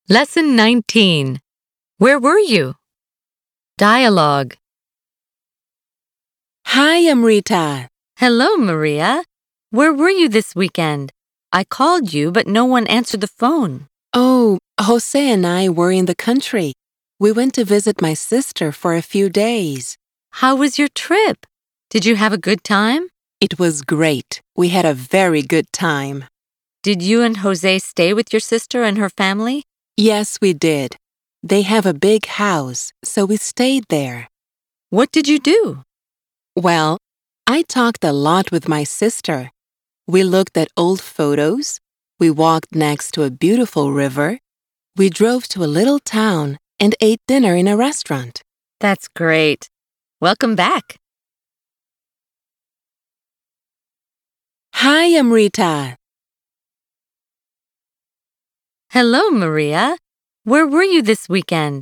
Lesson 19. Where were you? Dialogue. Hi, Amrita. Hello, Maria. Where were you this weekend? I called you, but no one answered the phone. Oh, Jose and I were in the country. We went to visit my sister for a few days. How was your trip? Did you have a good time? It was great. We had a very good time. Did you and Jose stay with your sister and her family? Yes, we did. They have a big house, so we stayed there. What did you do? Well, I talked a lot with my sister. We looked at old photos. We walked next to a beautiful river. We drove to a little town and ate dinner in a restaurant. That's great. Welcome back. Hi, Amrita. Hello, Maria. Where were you this weekend?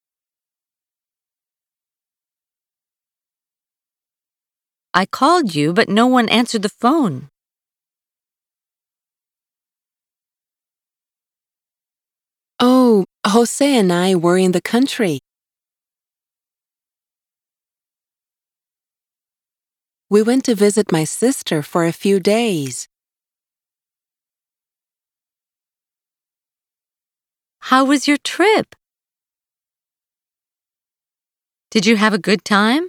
I called you, but no one answered the phone. Oh, Jose and I were in the country. We went to visit my sister for a few days. How was your trip? Did you have a good time?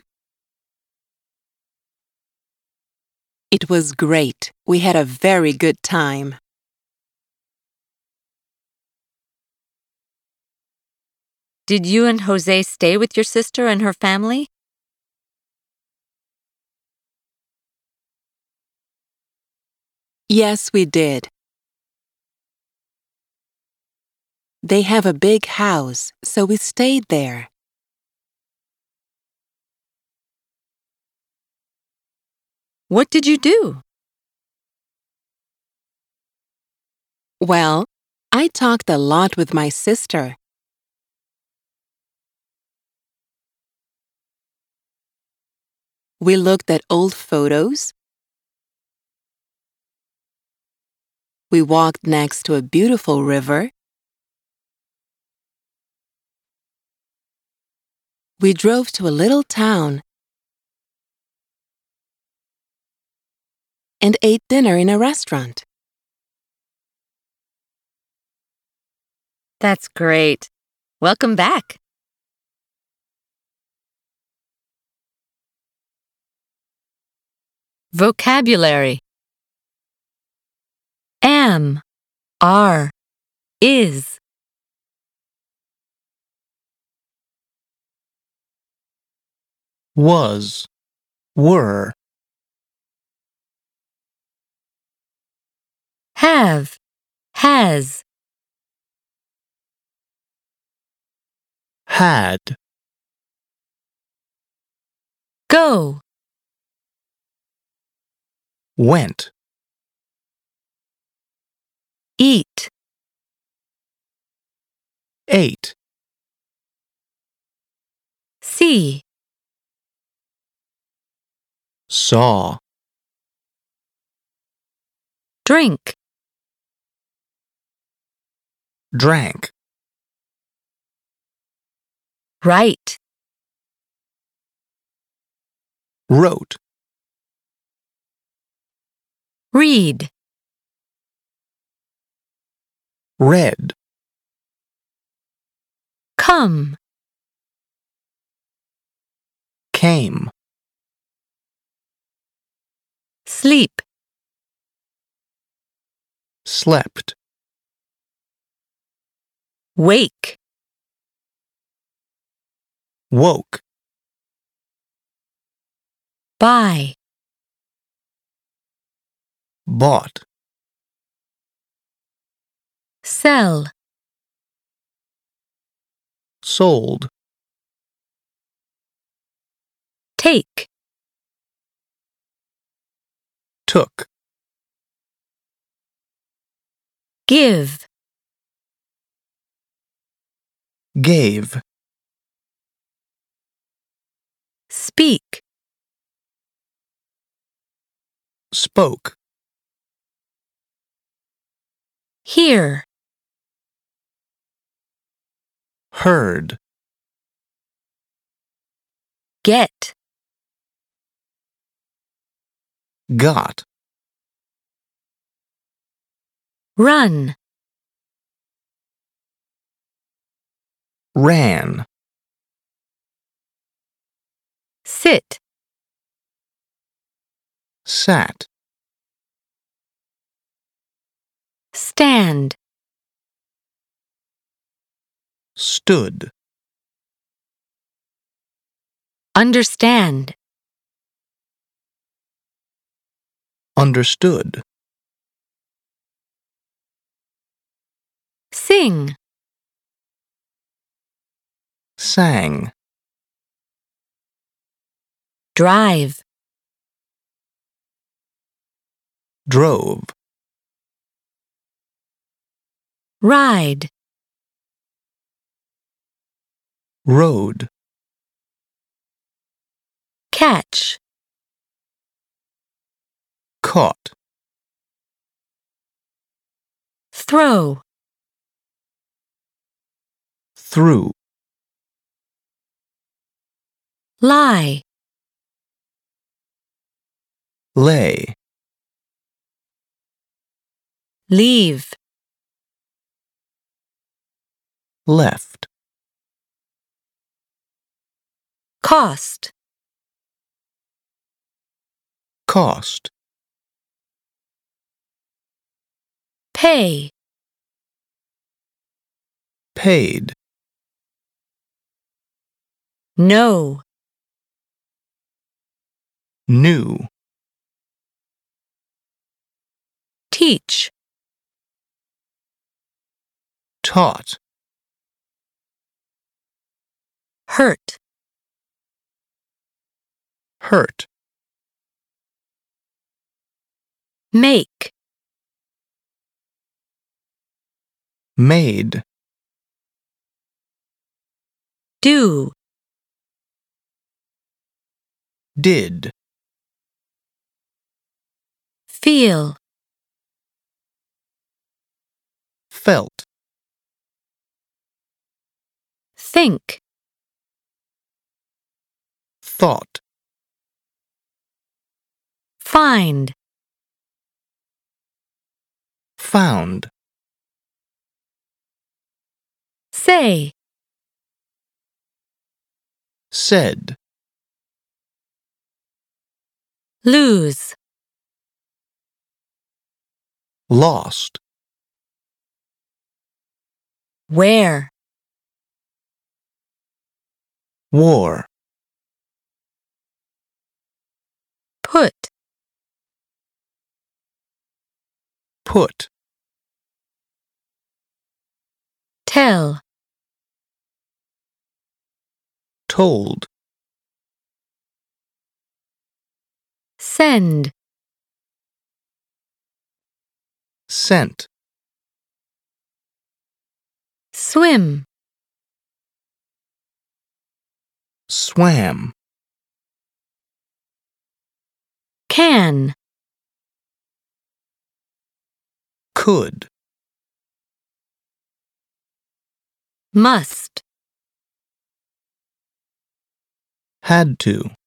It was great. We had a very good time. Did you and Jose stay with your sister and her family? Yes, we did. They have a big house, so we stayed there. What did you do? Well, I talked a lot with my sister. We looked at old photos. We walked next to a beautiful river. We drove to a little town and ate dinner in a restaurant. That's great. Welcome back. Vocabulary. Am, are, is. Was, were, Have, has. had, Go, went, eat, ate, see, saw, drink, drank, write, wrote, read, read, come, came, sleep, slept, wake, woke, buy, bought, sell, sold, take, took, give, gave, speak, spoke, hear, heard, get, got, run, ran, sit, sat, stand, stood, understand, understood, sing, sang, drive, drove, ride, rode, catch, caught, throw, threw, lie, lay, leave, left, cost, cost, pay, paid, know, knew, teach, taught, hurt, hurt, make, made, do, did, feel, felt, think, thought, find, found, say, said, lose, lost, wear, wore, put, put, tell, told, send, sent, swim, swam, can, could, must, had to,